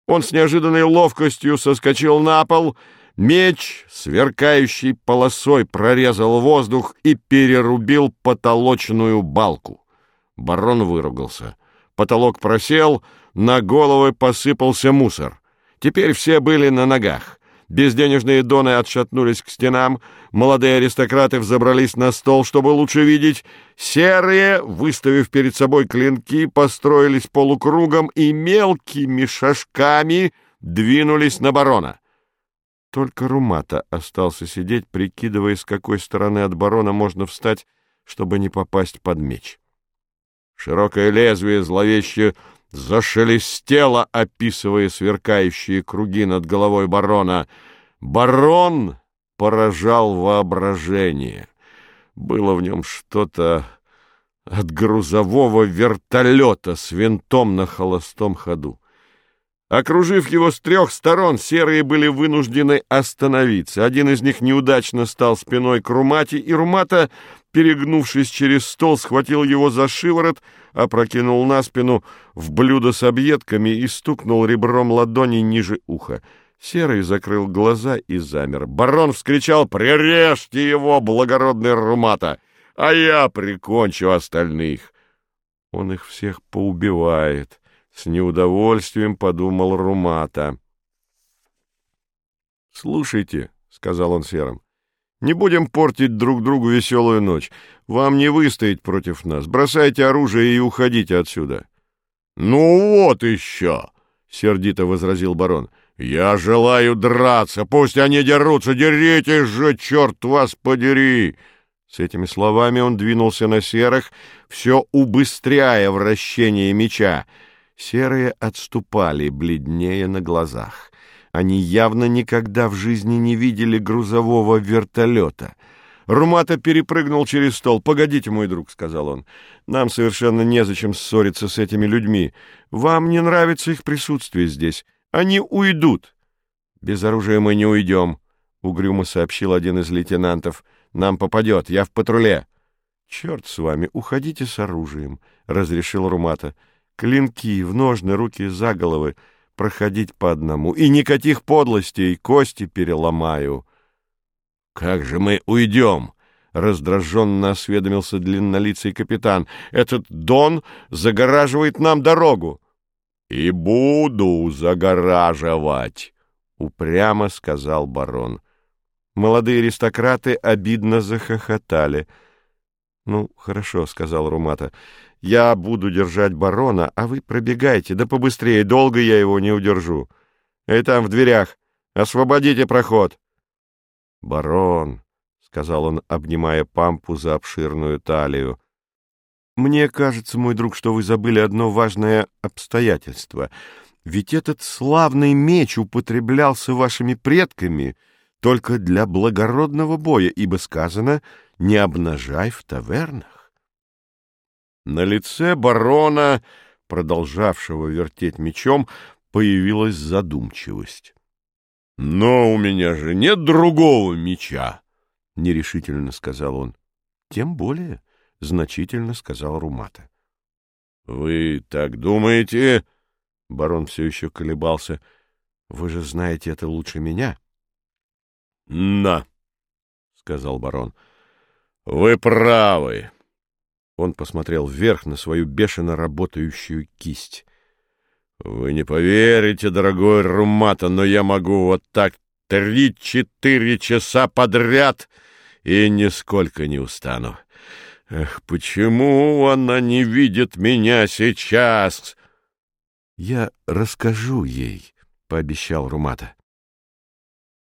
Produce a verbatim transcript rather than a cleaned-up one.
Он с неожиданной ловкостью соскочил на пол, меч, сверкающей полосой, прорезал воздух и перерубил потолочную балку. Барон выругался. Потолок просел, на головы посыпался мусор. Теперь все были на ногах. Безденежные доны отшатнулись к стенам, молодые аристократы взобрались на стол, чтобы лучше видеть. Серые, выставив перед собой клинки, построились полукругом и мелкими шажками двинулись на барона. Только Румата остался сидеть, прикидывая, с какой стороны от барона можно встать, чтобы не попасть под меч. Широкое лезвие зловеще зашелестело, описывая сверкающие круги над головой барона. Барон поражал воображение. Было в нем что-то от грузового вертолета с винтом на холостом ходу. Окружив его с трех сторон, серые были вынуждены остановиться. Один из них неудачно стал спиной к Румате, и Румата, перегнувшись через стол, схватил его за шиворот, опрокинул на спину в блюдо с объедками и стукнул ребром ладони ниже уха. Серый закрыл глаза и замер. Барон вскричал: «Прирежьте его, благородный Румата, а я прикончу остальных!» «Он их всех поубивает», — с неудовольствием подумал Румата. «Слушайте», — сказал он серым, — «не будем портить друг другу веселую ночь. Вам не выстоять против нас. Бросайте оружие и уходите отсюда». «Ну вот еще!» — сердито возразил барон. «Я желаю драться. Пусть они дерутся. Деритесь же, черт вас подери!» С этими словами он двинулся на серых, все убыстряя вращение меча. Серые отступали, бледнее на глазах. Они явно никогда в жизни не видели грузового вертолета. Румата перепрыгнул через стол. «Погодите, мой друг», — сказал он, — «нам совершенно незачем ссориться с этими людьми. Вам не нравится их присутствие здесь. Они уйдут». «Без оружия мы не уйдем», — угрюмо сообщил один из лейтенантов. «Нам попадет, я в патруле». «Черт с вами, уходите с оружием», — разрешил Румата. «Клинки в ножны, руки за головы, проходить по одному. И никаких подлостей, кости переломаю». «Как же мы уйдем?» — раздраженно осведомился длиннолицый капитан. «Этот Дон загораживает нам дорогу». «И буду загораживать», — упрямо сказал барон. Молодые аристократы обидно захохотали. «Ну, хорошо», — сказал Румата, — «я буду держать барона, а вы пробегайте, да побыстрее, долго я его не удержу. Эй, там в дверях, освободите проход». «Барон», — сказал он, обнимая Пампу за обширную талию, — «мне кажется, мой друг, что вы забыли одно важное обстоятельство. Ведь этот славный меч употреблялся вашими предками только для благородного боя, ибо сказано «не обнажай в тавернах». На лице барона, продолжавшего вертеть мечом, появилась задумчивость. «Но у меня же нет другого меча», — нерешительно сказал он. «Тем более», — значительно сказал Румата. «Вы так думаете?» — барон все еще колебался. «Вы же знаете это лучше меня». «На», — сказал барон, — «вы правы». Он посмотрел вверх на свою бешено работающую кисть. «Вы не поверите, дорогой Румата, но я могу вот так три-четыре часа подряд и нисколько не устану. Эх, почему она не видит меня сейчас?» «Я расскажу ей», — пообещал Румата.